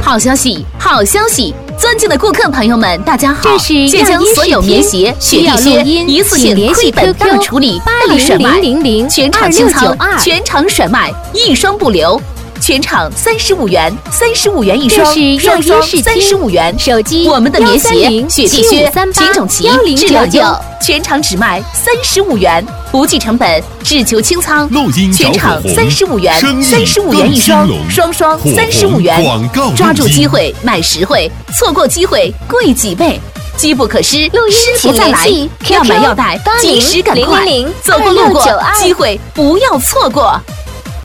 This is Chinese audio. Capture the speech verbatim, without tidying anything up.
好消息，好消息！尊敬的顾客朋友们，大家好！ 这是现将所有棉鞋、雪地靴一次性亏本大处理，大甩卖，全场清仓，全场甩卖，一双不留。全场三十五元，三十五元一双，双双三十五元。 手机我们的棉鞋、雪地靴、品种齐，质量优，全场只卖三十五元，不计成本，只求清仓。全场三十五元，三十五元一双，双双三十五元。抓住机会买实惠，错过机会贵几倍。机不可失，失不再来。要买要带，及时赶快，走过路过，机会不要错过。